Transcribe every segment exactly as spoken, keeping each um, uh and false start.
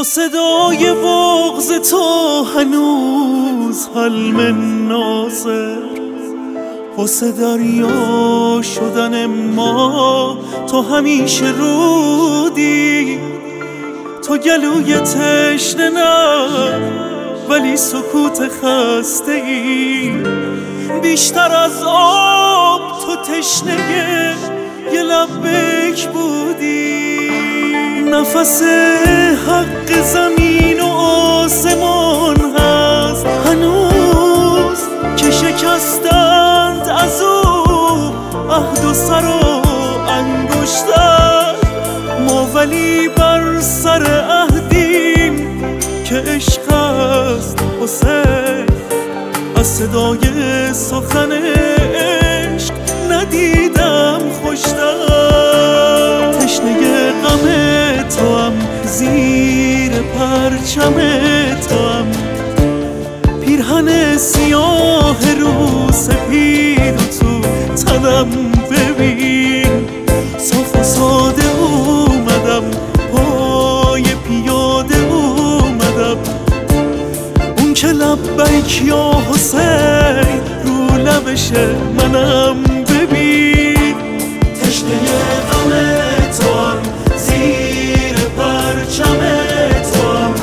با صدای بغض تو هنوز حلم ناصر، واسه دریا شدن ما تو همیشه رودی. تو گلوی تشنه نه ولی سکوت خسته ای، بیشتر از آب تو تشنه یه لبک بودی. نفس حق زمین و آسمان هست هنوز که شکستند از او عهد و سر و انگشتر. ما ولی بر سر عهدیم که عشق است حسین، از صدای سخن عشق ندیدم خوشتر. تشنه غم تو هم زیر پرچم تو هم، پیرهن سیاه رو سپید و تو تنم ببین. صاف و ساده اومدم پای پیاده اومدم، اون که لبیک یا حسین رو لبشه منم ببین. تشنه غم تو هم زیر پرچم تو هم،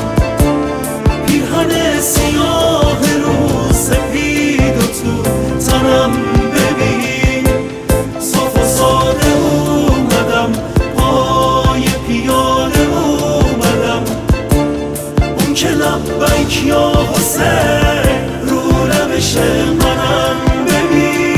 پیرهن سیاه رو سپید و تو تنم ببین. صاف و ساده اومدم پای پیاده اومدم، اون که لبیک یا حسین رو لبشه منم ببین.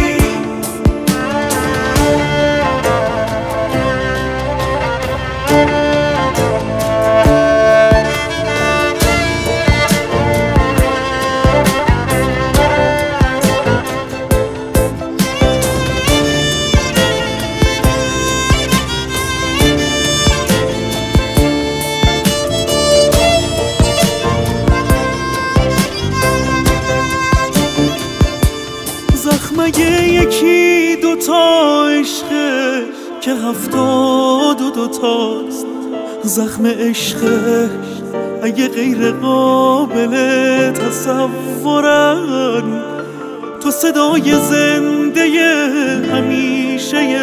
مگه یکی دوتا عشقه که هفتاد و دوتاست؟ زخم عشقه اگه غیر قابل تصورن، تو صدای زنده همیشه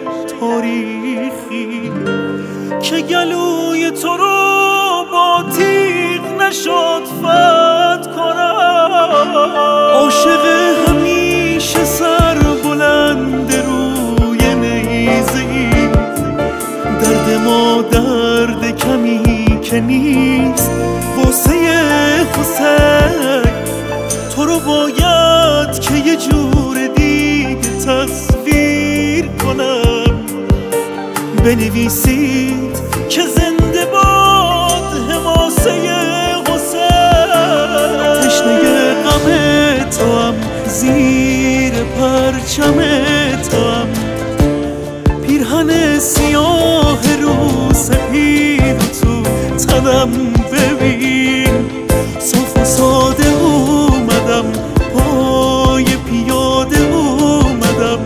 تاریخی که گلوی تو رو با تیغ نشد فتح کنن. عاشق همیشه سر بلند روی نیزه ای، درد ما درد کمی که نیست واسه حسین. تو رو باید که یه جور دیگه تصویر کنم، بنویسید که زنده باد حماسه حسین. تشنه غم تو هم زیر پرچم تو هم، پیرهن سیاه رو سپید و تو تنم ببین. صاف و ساده اومدم پای پیاده اومدم،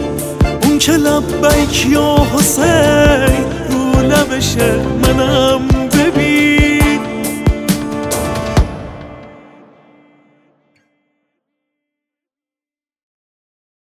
اون که لبیک یا حسین رو لبشه منم